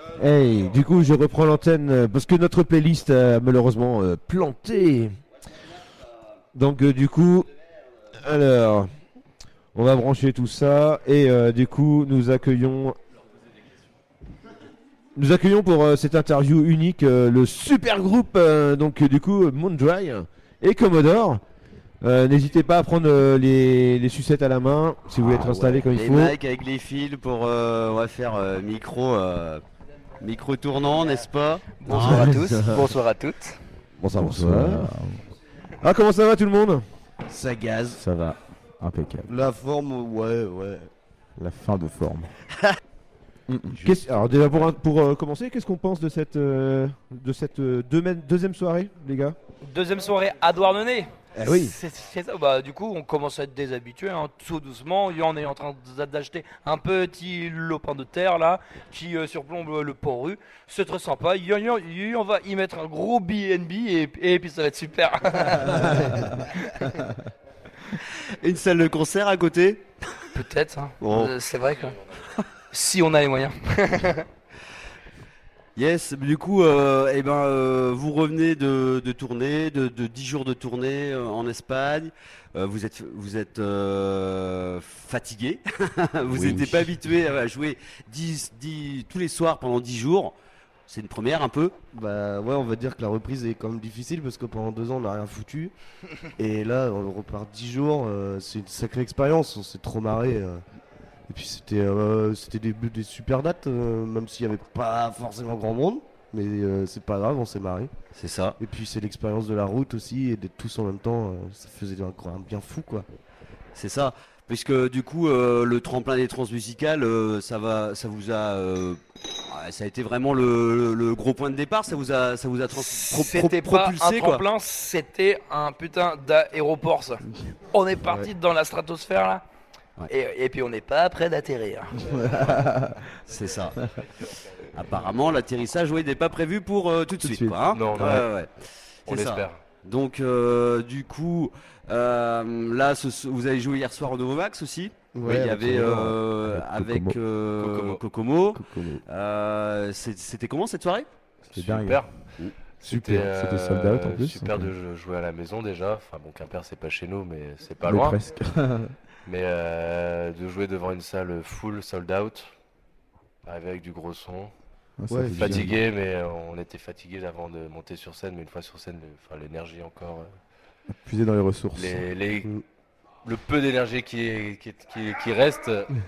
Hey, du coup, je reprends l'antenne parce que notre playlist a malheureusement planté. Donc, du coup, alors, on va brancher tout ça et du coup, nous accueillons pour cette interview unique le super groupe donc du coup Moondry et Commodore. N'hésitez pas à prendre les sucettes à la main si vous voulez être installé comme il faut. Les mics avec les fils pour on va faire micro tournant, n'est-ce pas? Bonsoir à tous, bonsoir à toutes. Bonsoir. Ah, comment ça va tout le monde? Ça gaze. Ça va, impeccable. La forme, ouais. La fin de forme. Alors déjà pour commencer, qu'est-ce qu'on pense de cette deuxième soirée, les gars? Deuxième soirée à Douarnenez. Oui. C'est ça. Bah, du coup, on commence à être déshabitué, hein, tout doucement. On est en train d'acheter un petit lopin de terre là qui surplombe le port-rue. C'est très sympa. On va y mettre un gros BNB et puis ça va être super. Une salle de concert à côté? Peut-être. Hein. Bon. C'est vrai que si on a les moyens. Yes, du coup, vous revenez de tournée, de 10 jours de tournée en Espagne. Vous êtes fatigué. Vous n'étiez pas habitué à jouer 10 tous les soirs pendant 10 jours. C'est une première un peu. Bah ouais, on va dire que la reprise est quand même difficile parce que pendant 2 ans on n'a rien foutu. Et là on repart 10 jours, c'est une sacrée expérience, on s'est trop marré. Et puis c'était des super dates, même s'il n'y avait pas forcément grand monde. Mais c'est pas grave, on s'est marré. C'est ça. Et puis c'est l'expérience de la route aussi et d'être tous en même temps, ça faisait un bien fou quoi. C'est ça. Puisque du coup le tremplin des transmusicales, ça a été vraiment le gros point de départ. Ça vous a C'était pas propulsé un tremplin, c'était un putain d'aéroport ça. On est parti dans la stratosphère là. Ouais. Et puis on n'est pas prêt d'atterrir. C'est ça. Apparemment l'atterrissage n'est pas prévu pour tout de suite. Quoi, hein. Non, ouais. On l'espère. Donc du coup là vous avez joué hier soir au Novomax aussi. Ouais, il y avait avec Kokomo. C'était comment cette soirée? C'était dingue. Super. C'était sold out en plus. Super de jouer à la maison déjà. Enfin bon, Quimper c'est pas chez nous, mais c'est pas Mais loin. presque. Mais de jouer devant une salle full sold out, arriver avec du gros son. Ouais, Fatigué, mais on était fatigué avant de monter sur scène. Mais une fois sur scène, l'énergie encore. Puiser dans les ressources. Le peu d'énergie qui reste,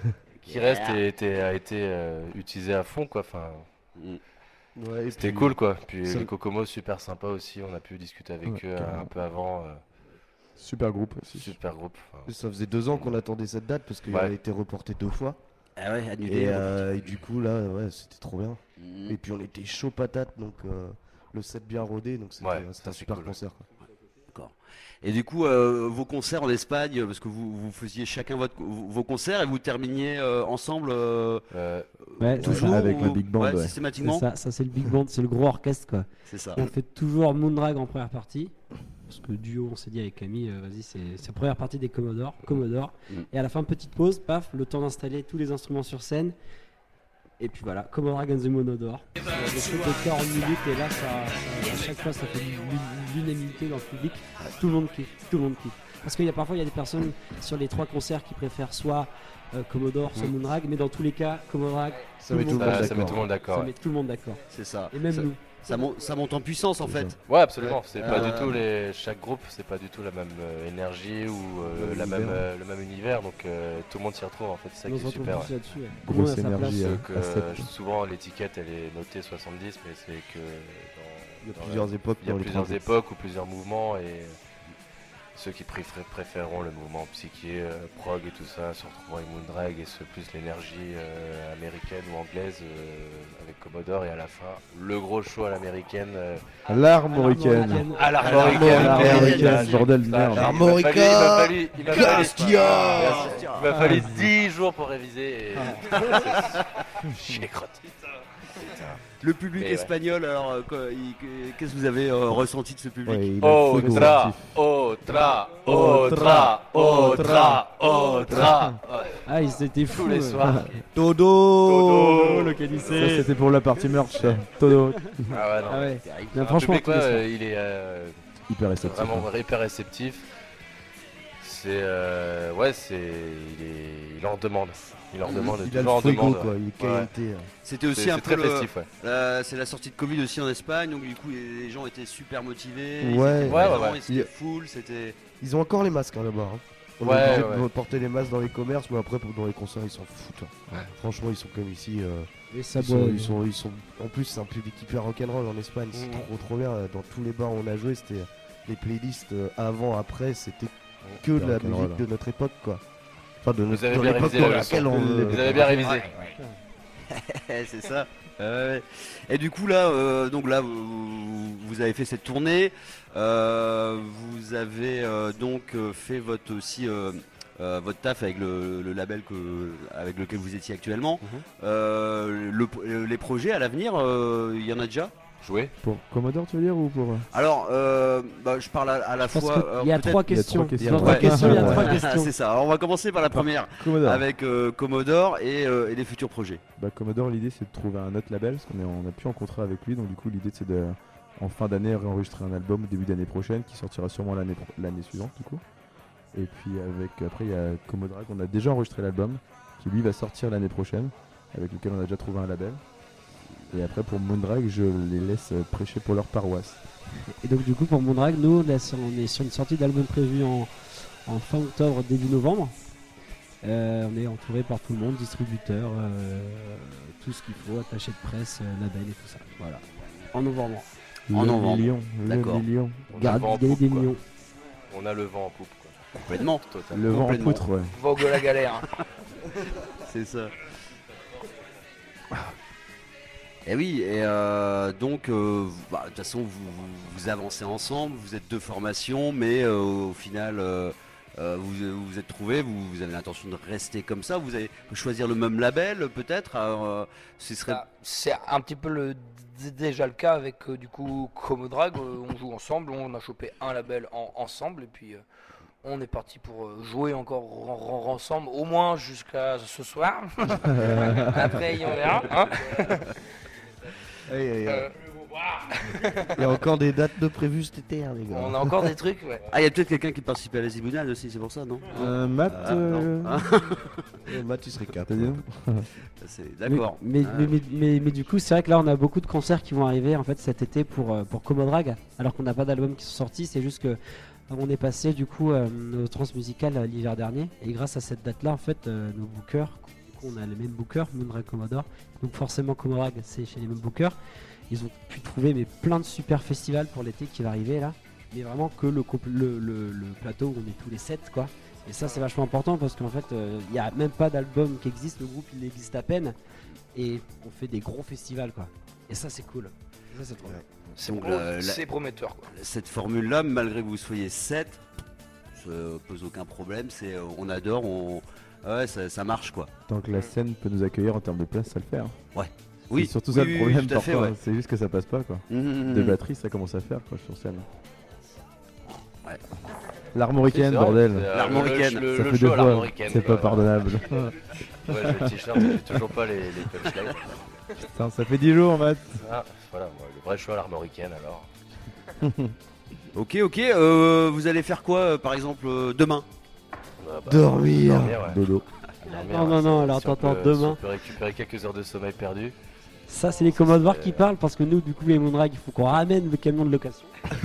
a été utilisé à fond quoi. Enfin, Ouais, et c'était puis, cool quoi. Puis ça- les Kokomo super sympa aussi. On a pu discuter avec eux carrément. un peu avant. Super groupe aussi. Super groupe. Enfin, Ça faisait 2 ans qu'on attendait cette date parce qu'il Ouais. a été reporté 2 fois. Ah ouais, annulé. Et du coup là, ouais, c'était trop bien. Et puis on était chaud patate, donc le set bien rodé, donc c'était Ouais, c'était ça, un c'est super cool. concert. Quoi. D'accord. Et du coup, vos concerts en Espagne, parce que vous faisiez chacun vos concerts et vous terminiez ensemble Ouais, toujours avec ou- la big band, ouais. c'est systématiquement. ça c'est le big band, c'est le gros orchestre quoi. C'est ça. On fait toujours Moondrag en première partie. Parce que le duo, on s'est dit avec Camille, vas-y, c'est la première partie des Commodore. Et à la fin, petite pause, paf, le temps d'installer tous les instruments sur scène. Et puis voilà, Commodore and the Monodore. Des trucs de 40 minutes, et là, à chaque fois, ça fait l'unanimité dans le public. Tout le monde kiffe. Parce qu'il y a parfois, il y a des personnes sur les 3 concerts qui préfèrent soit Commodore, soit Moondrag, mais dans tous les cas, Commodore, Ça met tout le monde ça met tout le d'accord. monde d'accord. ça met tout le monde d'accord. C'est ça. Et même nous. Ça monte en puissance en fait. Ouais, absolument. C'est pas Euh, du tout chaque groupe, c'est pas du tout la même énergie ou le même univers. Donc tout le monde s'y retrouve en fait. C'est ça On qui se est retrouve super. tous là-dessus. Ouais. Grosse Tout le monde a sa énergie, place. Donc, à sept. souvent l'étiquette elle est notée 70, mais c'est que Il y a plusieurs époques il y a dans les plusieurs trois époques ou plusieurs mouvements et ceux qui préféreront le mouvement psyché, prog et tout ça se retrouveront avec Moondrag et plus l'énergie américaine ou anglaise avec Commodore et à la fin le gros show à l'américaine. L'armoricaine. À L'armoricaine, bordel de merde. Harmonica, Il m'a fallu Castia. il m'a fallu 10 jours pour réviser et j'ai crotté. Le public Mais ouais. espagnol, alors qu'est-ce que vous avez ressenti de ce public? Ouais, il a le frigo Otra, sportif. otra. Ah, ils étaient fous. Tous les soirs. Todo. Ça, c'était pour la partie merch, ça. Todo. Ah ouais, non. Ah ouais. terrible. Non, Un franchement, public, tous les ouais, soirs. il est Hyper réceptif. vraiment hyper réceptif. C'est il en demande. Il en demande, Il a toujours le en frigo, demande. quoi. Il est qualité. C'était aussi C'est un très peu festif, ouais. c'est la sortie de Covid aussi en Espagne, donc du coup les gens étaient super motivés. Ils Ouais. étaient Ouais, présents, ouais. ils étaient full, c'était. Ils ont encore les masques hein, là-bas. Hein. On Ouais, est obligé ouais. de porter les masques dans les commerces, mais après dans les concerts ils s'en foutent. Hein. Ouais. Franchement, ils sont comme ici. Et ça Ils boit. sont. En plus, c'est un public hyper rock'n'roll en Espagne. C'est Mhm. trop bien. Dans tous les bars où on a joué, c'était les playlists avant, après, c'était que de la rock'n'roll, musique de notre époque, quoi. Enfin, de notre avez de bien l'époque révisé dans la laquelle leçon. on. Vous avez bien révisé. C'est ça. Ouais. Et du coup là, donc là, vous avez fait cette tournée. Vous avez donc fait votre aussi votre taf avec le label avec lequel vous étiez actuellement. Les projets à l'avenir, il y en a déjà. Jouer. Pour Commodore, tu veux dire, ou pour. Alors, je parle à la Je pense fois. qu'il y a peut-être- trois questions. questions. Dans trois Ouais. questions, il y a trois Ouais, questions. c'est ça. Alors, on va commencer par la première Commodore. avec Commodore et les futurs projets. Bah, Commodore, l'idée c'est de trouver un autre label parce on a plus en contrat avec lui, donc du coup l'idée c'est de en fin d'année réenregistrer un album début d'année prochaine qui sortira sûrement l'année suivante du coup. Et puis après il y a Commodore, on a déjà enregistré l'album qui lui va sortir l'année prochaine, avec lequel on a déjà trouvé un label. Et après pour Moondrag, je les laisse prêcher pour leur paroisse. Et donc du coup pour Moondrag, nous là, on est sur une sortie d'album prévue en fin octobre, début novembre. On est entouré par tout le monde, distributeurs, tout ce qu'il faut, attaché de presse, label et tout ça. Voilà. En novembre. En novembre. Le D'accord. million. On a le vent en Gagner des poupe, quoi. millions. On a le vent en poupe. Quoi. Complètement. Total. Le vent en Complètement. poutre, ouais. Vogue la galère. C'est ça. Et oui, et donc, de toute façon, vous avancez ensemble, vous êtes deux formations, mais au final, vous vous êtes trouvés, vous avez l'intention de rester comme ça, vous allez choisir le même label peut-être, ce serait... C'est un petit peu déjà le cas avec du coup Commodore. On joue ensemble, on a chopé un label ensemble et puis on est parti pour jouer encore ensemble, au moins jusqu'à ce soir. Après, on verra. Hein. Il y a encore des dates de prévues cet été, hein, les gars. On a encore des trucs, ouais. Ah, il y a peut-être quelqu'un qui participe à la Zibounade aussi, c'est pour ça, non? Matt, non. Ah. Matt, il serait cap. t'as dit non D'accord. Mais du coup, c'est vrai que là, on a beaucoup de concerts qui vont arriver en fait cet été pour Commodore, alors qu'on n'a pas d'albums qui sont sortis. C'est juste que on est passé du coup nos transmusicales l'hiver dernier, et grâce à cette date-là, en fait, nos bookers, du coup, on a les mêmes bookers, Moondrag, Commodore. Donc forcément, Commodore, c'est chez les mêmes bookers. Ils ont pu trouver plein de super festivals pour l'été qui va arriver là, mais vraiment que le plateau où on est tous les 7 quoi. Et ça c'est vachement important parce qu'en fait il n'y a même pas d'album qui existe, le groupe il existe à peine et on fait des gros festivals quoi. Et ça c'est cool. Ça c'est trop bien. C'est donc C'est prometteur, quoi. cette formule-là, malgré que vous soyez 7, ça pose aucun problème, on adore, ouais, ça marche quoi. Tant que la scène peut nous accueillir en termes de place, ça le fait. Hein. Oui, C'est surtout oui, ça oui, le problème tout à fait, parfois. ouais. C'est juste que ça passe pas quoi. Mmh. Des batteries, ça commence à faire quoi sur scène. Ouais. L'armoricaine, C'est vrai, bordel. c'est, L'armoricaine. le Ça le fait show deux à fois. l'armoricaine, C'est pas quoi. pardonnable. Ouais, j'ai le t-shirt, j'ai toujours pas les punchlines. Putain, ça fait 10 jours, Matt. Ah, voilà, moi, le vrai show à l'armoricaine alors. Ok, vous allez faire quoi par exemple demain? Dormir. Ouais. Dodo. Non, alors Si on attends, peut- demain. si on peut récupérer quelques heures de sommeil perdu. Ça c'est les Commodore qui parlent parce que nous du coup les Moondrag il faut qu'on ramène le camion de location.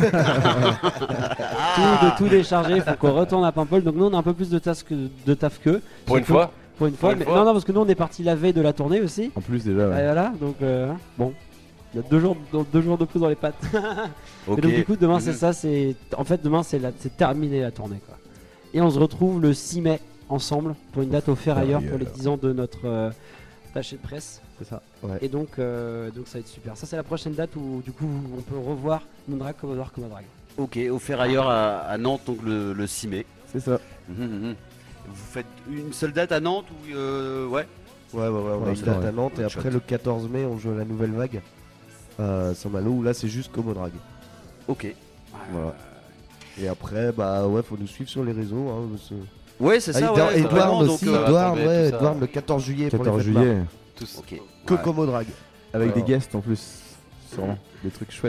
tout décharger, il faut qu'on retourne à Paimpol. Donc nous on a un peu plus de taf qu'eux. Pour une Surtout- fois. Pour une fois, une mais fois. non parce que nous on est parti la veille de la tournée aussi. En plus, déjà, ouais. Et voilà, donc bon, il y a deux jours de plus dans les pattes. Ok. Et donc du coup demain Mhm. c'est ça, en fait demain c'est terminé la tournée quoi. Et on se retrouve le 6 mai ensemble pour une date au Ferrailleur pour les 10 ans de notre attaché de presse. C'est ça. Ouais. Et donc ça va être super. Ça c'est la prochaine date où du coup on peut revoir Moondrag, Commodore. Ok, au Ferrailleur à Nantes, donc le 6 mai. C'est ça. Vous faites une seule date à Nantes ou ouais? Ouais, on a une l'instant, date ouais. à Nantes et One shot. après le 14 mai on joue à la nouvelle vague à Saint-Malo où là c'est juste Comodrag. Ok. Voilà. Et après bah ouais faut nous suivre sur les réseaux. Hein, Ouais, c'est ça. Ouais, Edouard vraiment, donc, aussi, ça va Edouard, tomber, ouais, tout ça. Edouard le 14 juillet pour 14 les fêtes marques. juillet, Tous. Ok. Que Ouais. Comodrag. avec Voilà. des guests en plus. Sûrement. Des trucs chouettes.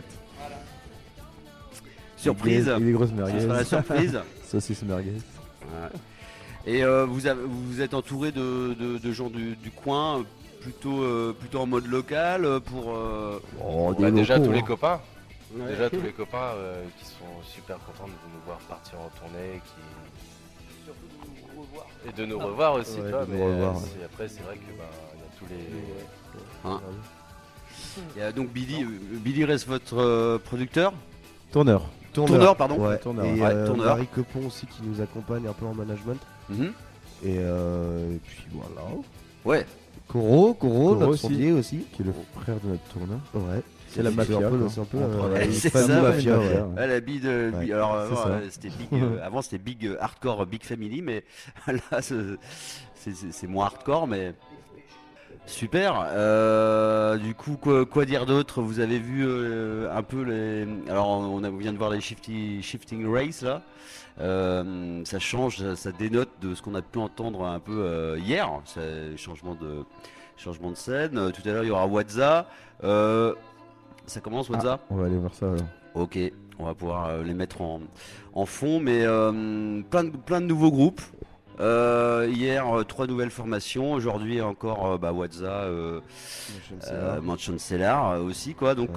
Surprise. Et des grosses Ce merguez. sera la surprise. Saucisses merguez. Ouais. Et vous êtes entouré de gens du coin, plutôt en mode local pour. Oh, Bah, déjà locaux, tous les hein. copains. Déjà tous les copains qui sont super contents de nous voir partir en tournée, et de nous revoir aussi, Ouais, tu vois, de nous mais revoir, ouais. après c'est vrai que bah, il y a tous les. Hein. Il y a donc Billy reste votre producteur. Tourneur. Tourneur, pardon. Ouais. Tourneur, Et ouais, tourneur. Marie Quepon aussi qui nous accompagne un peu en management. Mhm. Et puis voilà. Ouais. Coro, notre aussi. sondier aussi. Qui est le frère de notre tourneur. Ouais. C'est la C'est mafia, un peu, quoi. c'est un peu On travaille Ouais, avec c'est famille ça, mafia, ouais. ouais. Ah, la big de, Ouais, alors c'est ça. c'était big. Avant c'était big hardcore, big family, mais là c'est moins hardcore, mais super. Du coup, quoi dire d'autre? Vous avez vu un peu les. Alors, on vient de voir les shifting race là. Ça change, ça dénote de ce qu'on a pu entendre un peu hier. C'est changement de scène. Tout à l'heure, il y aura Wadza. Ça commence, Wadza? On va aller voir ça alors. Ok, on va pouvoir les mettre en fond, mais plein de nouveaux groupes. Hier, 3 nouvelles formations. Aujourd'hui, encore Wadza, Mansion Cellar aussi, quoi. Donc,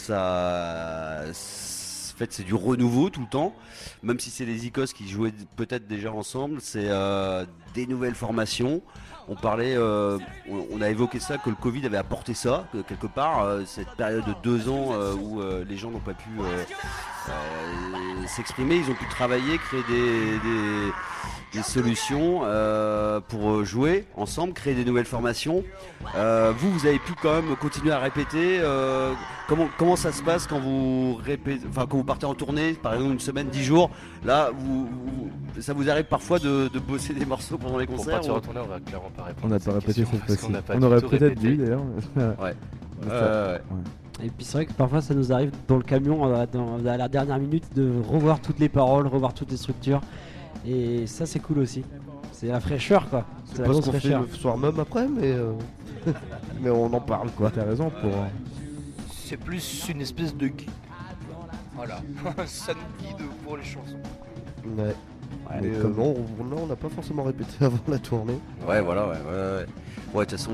en fait, c'est du renouveau tout le temps. Même si c'est les Icos qui jouaient peut-être déjà ensemble, c'est des nouvelles formations. On parlait, on a évoqué ça, que le Covid avait apporté ça, que quelque part, cette période de 2 ans où les gens n'ont pas pu s'exprimer, ils ont pu travailler, créer des solutions pour jouer ensemble, créer des nouvelles formations. Vous avez pu quand même continuer à répéter. Comment ça se passe quand vous répétez, enfin quand vous partez en tournée, par exemple une semaine, 10 jours. Là, ça vous arrive parfois de bosser des morceaux pendant les Pour concerts partir ou- en tournée, on va clairement pas répondre. On n'a à pas cette répété question cette parce fois-ci. qu'on n'a pas On du aurait tout peut-être répété. dû d'ailleurs. Ouais. Mais Ouais. Et puis c'est vrai que parfois ça nous arrive dans le camion à la dernière minute de revoir toutes les paroles, revoir toutes les structures. Et ça c'est cool aussi. C'est la fraîcheur quoi. C'est la Pas ce grosse qu'on fait fraîcheur. le soir même après, mais mais on en parle quoi. T'as raison pour. C'est plus une espèce de guide. Voilà, ça nous guide pour les chansons. Ouais. Mais non, on n'a pas forcément répété avant la tournée. Ouais, voilà, ouais. Ouais, de toute façon,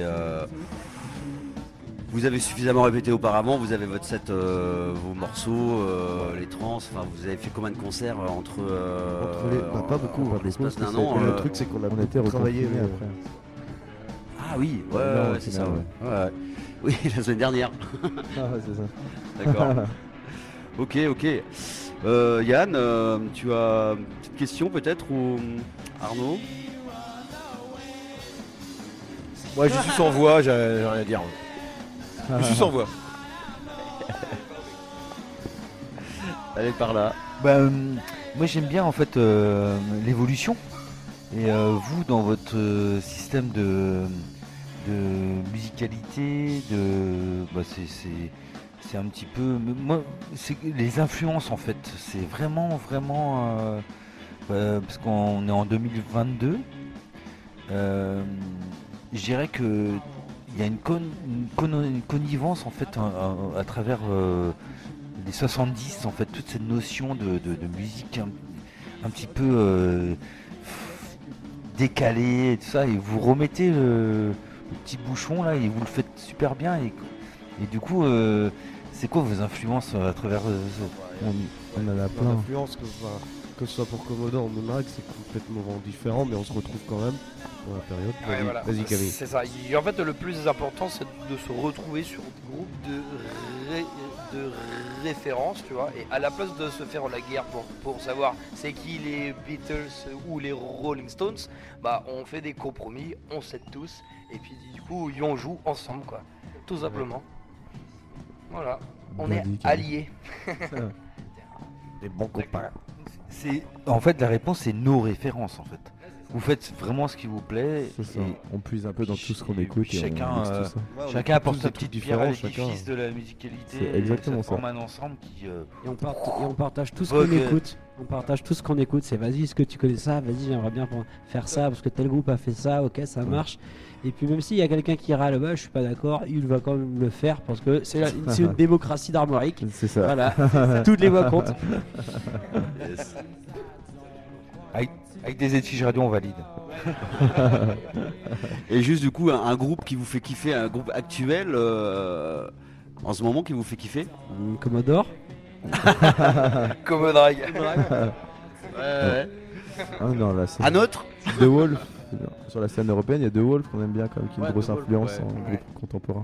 vous avez suffisamment répété auparavant, vous avez votre set, vos morceaux, les trans, enfin, vous avez fait combien de concerts entre Pas beaucoup. en l'espace Parce que d'un an le truc c'est qu'on a On était beaucoup travaillé. reconfinés après. Ah oui, ouais, Non, au c'est final, ça, ouais. Oui, la semaine dernière, Ah, c'est ça. d'accord. Ok. Yann, tu as une petite question peut-être, ou Arnaud? Moi, je suis sans voix, j'ai rien à dire. Je suis sans voix. Allez par là. Moi j'aime bien en fait l'évolution. Et vous dans votre système de musicalité, c'est un petit peu. Moi, c'est les influences en fait. C'est vraiment parce qu'on est en 2022. Je dirais que il y a une connivence en fait à travers les 70 en fait, toute cette notion de musique un petit peu décalée et tout ça, et vous remettez le petit bouchon là et vous le faites super bien, et du coup c'est quoi vos influences à travers On en a Plein plein. d'influences, que ce soit pour Commodore ou Moonrag, c'est complètement différent, mais on se retrouve quand même dans la période. Ouais, voilà. Vas-y Camille. C'est ça. En fait, le plus important, c'est de se retrouver sur des groupes de référence, tu vois. Et à la place de se faire la guerre pour savoir c'est qui les Beatles ou les Rolling Stones, bah on fait des compromis, on s'aide tous, et puis du coup, on joue ensemble, quoi. Tout simplement. Voilà. On est Bien dit, alliés. Des bons copains. En fait la réponse c'est nos références en fait. vous faites vraiment ce qui vous plaît. C'est ça. Et On puise un peu dans tout ce qu'on écoute et chacun, on mixe tout ça. Ouais, on chacun écoute apporte tous sa des petite trucs pierre à différents, l'édifice de la musicalité. C'est exactement et ça. forme un ensemble qui. Et on partage tout ce Ok. qu'on écoute. On partage tout ce qu'on écoute. C'est vas-y, est-ce que tu connais ça? Vas-y, j'aimerais bien faire ça parce que tel groupe a fait ça. Ok, ça marche. Et puis même s'il y a quelqu'un qui râle, bah, je suis pas d'accord, il va quand même le faire parce que c'est une démocratie d'Armorique. C'est ça. Voilà, toutes les voix comptent. Yes. Avec des étiges radio, on valide. Et juste du coup, un groupe qui vous fait kiffer, un groupe actuel en ce moment qui vous fait kiffer. Commodore. Commodore. Ouais. Ah non, là, c'est Un autre. The Wolf. Sur la scène européenne, il y a The Wolf qu'on aime bien, quand même, qui a Ouais, une grosse The Wolf, influence ouais. en groupe contemporain.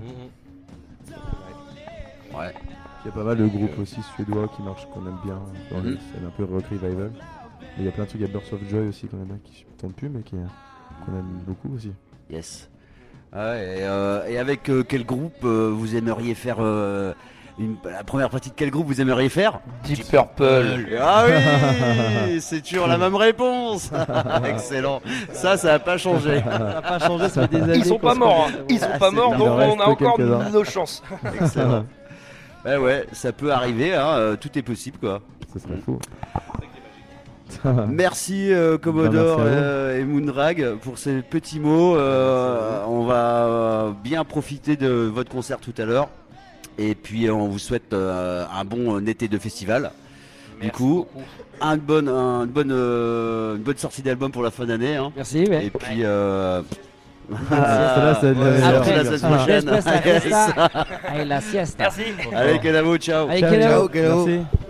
Ouais. Il y a pas mal de groupes aussi suédois qui marchent, qu'on aime bien, dans les Mhm. scènes un peu rock revival. Mais il y a plein de trucs, il y a Birth of Joy aussi qu'on aime bien, qui ne tourne plus, mais qu'on aime beaucoup aussi. Yes. Ouais, et avec quel groupe vous aimeriez faire la première partie de quel groupe vous aimeriez faire? Deep Purple. Ah oui, c'est toujours la même réponse. Excellent. Ça n'a pas changé. Ça n'a pas changé, ça fait des années. Ils sont pas morts, hein. Ils sont pas morts, Il donc en reste on a encore quelques-uns. nos chances. Excellent. Ouais, ça peut arriver, hein, tout est possible quoi. Ce serait fou. Merci Commodore Ben, merci et Moonrag pour ces petits mots. On va bien profiter de votre concert tout à l'heure. Et puis on vous souhaite un bon été de festival. Du coup, une bonne sortie d'album pour la fin d'année. Hein. Merci, ouais. Et puis Celle-là, c'est de la meilleure. Après la semaine prochaine. Después la fiesta, ay, la siesta. Merci. Allez, Kenavo, ciao. Allez, Ciao, quelle heure ciao, Merci.